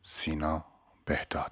سینا بهداد.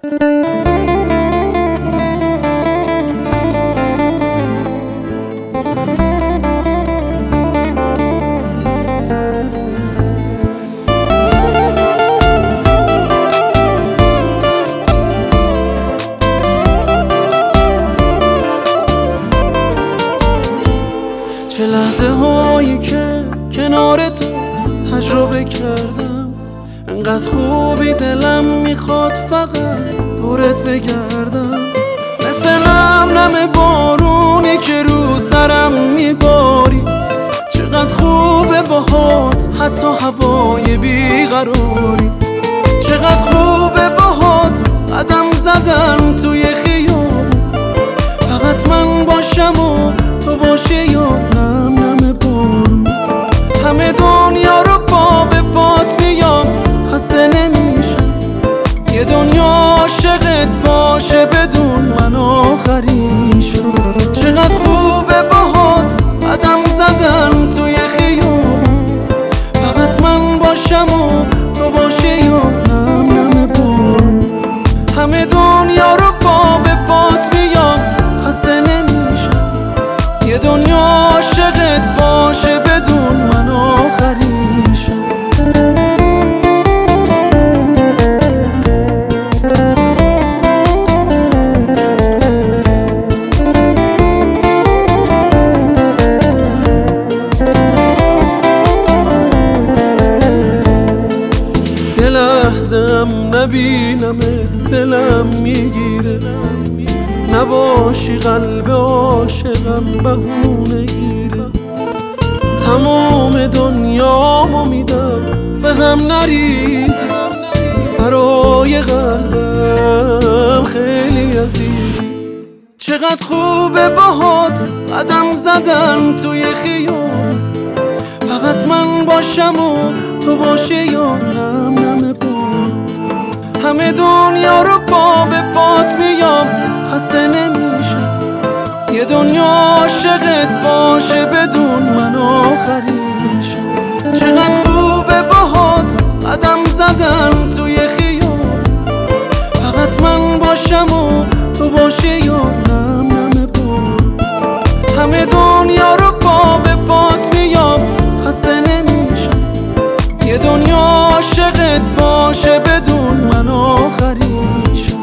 چه لحظه هایی که کنار تو تجربه کردم، انقدر خوبی دلم میخواد فقط دورت بگردم. مثل نم بارونی که رو سرم میباری، چقدر خوبه باهات حتی هوای بیقراری. چقدر خوبه باهات قدم زدن توی خیابون، فقط من باشم و تو باشی یا نم بارون. همه دنیا رو به پات میام، خسته نمیشم. یه دنیا عاشقت باشه بدون من آخریشم. چقدر خوبه باهات قدم زدن توی خیابون، فقط من باشم و تو باشی یا نم بارون. همه دنیا رو به پات میام، خسته نمیشم. یه دنیا عاشقت باشه بدون من آخریشم. یه لحظه هم نبینم دلم میگیره، نباشی قلب عاشقم بهونه گیره. تمام دنیامو میدم به هم نریزی، برای قلبم خیلی عزیزی. چقدر خوبه باهات قدم زدن توی خیابون، فقط من باشم و تو باشی یا نم بارون. همه دنیا رو به پات میام، خسته نمیشم. یه دنیا عاشقت باشه بدون من آخریشم. چقدر خوبه باهات قدم زدن توی خیابون، فقط من باشم و تو باشی یا نم بارون. همه دنیا رو به پات میام، خسته نمیشم. یه دنیا عاشقت باشه بدون من آخریشم.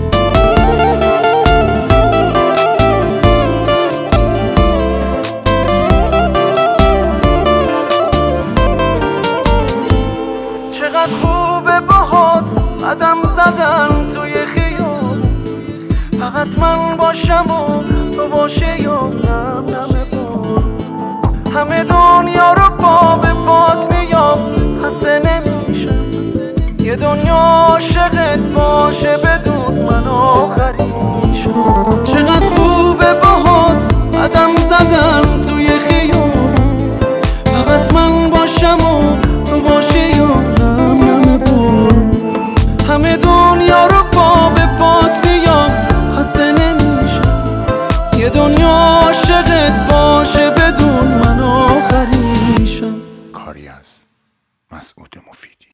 چقدر خوبه باهات قدم زدن توی خیابون، فقط من باشم و تو باشی یا نم بارون. همه دنیا رو به پات میام، خسته نمیشم. یه دنیا عاشقت باشه بدون من آخریشم. چقدر خوبه باهات قدم زدن توی خیابون، فقط من باشم و تو باشی یا نم بارون. همه دنیا رو به پات میام، خسته نمیشم. یه دنیا عاشقت باشه بدون من آخریشم. کاری از مسعود مفیدی.